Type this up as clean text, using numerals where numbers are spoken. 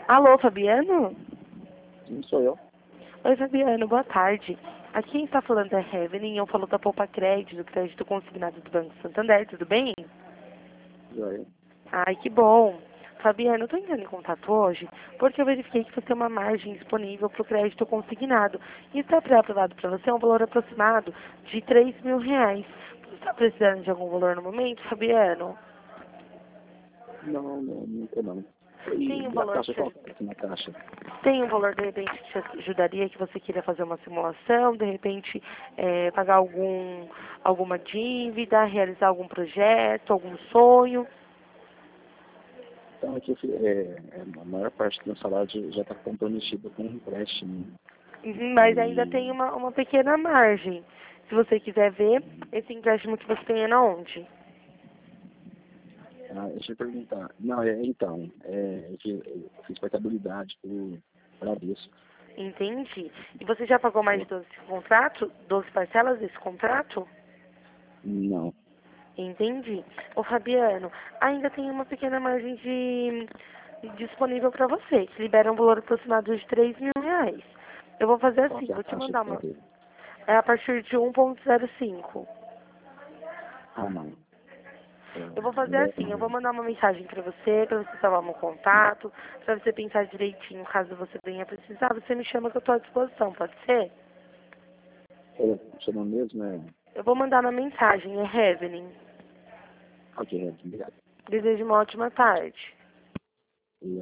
Alô, Fabiano? Sim, sou eu. Oi, Fabiano, boa tarde. Aqui quem está falando é Evelyn, eu falo da Poupa Crédito, do crédito consignado do Banco Santander, tudo bem? Joia. Ai, que bom. Fabiano, eu estou entrando em contato hoje porque eu verifiquei que você tem uma margem disponível para o crédito consignado e está pré-aprovado para você um valor aproximado de R$ 3.000. Você está precisando de algum valor no momento, Fabiano? Não, nunca não. E Tem um a valor taxa que qual que é aqui na caixa? Tem um valor, de repente, que te ajudaria, que você queria fazer uma simulação, de repente, pagar alguma dívida, realizar algum projeto, algum sonho. Então, aqui, a maior parte do meu salário já está comprometida com um empréstimo. Uhum, mas ainda tem Aí, uma pequena margem. Se você quiser ver, esse empréstimo que você tem é na onde? deixa eu perguntar. Não, então, que eu fiz portabilidade por Bradesco. Entendi. E você já pagou mais de Eu- 12 contrato, 12 parcelas desse contrato? Não. Entendi. Ô Fabiano, ainda tem uma pequena margem disponível para você, que libera um valor aproximado de R$ 3.000. Eu vou fazer Qual assim, que é a vou te taxa mandar que vai uma. ter? É a partir de 1,05. Ah, não. Eu vou fazer Melhor assim, eu vou não. mandar uma mensagem para você salvar meu contato, para você pensar direitinho, caso você venha precisar, você me chama que eu estou à disposição, pode ser? O seu nome mesmo é... Eu vou mandar na mensagem, é Evelyn. Ok, obrigado. Desejo uma ótima tarde.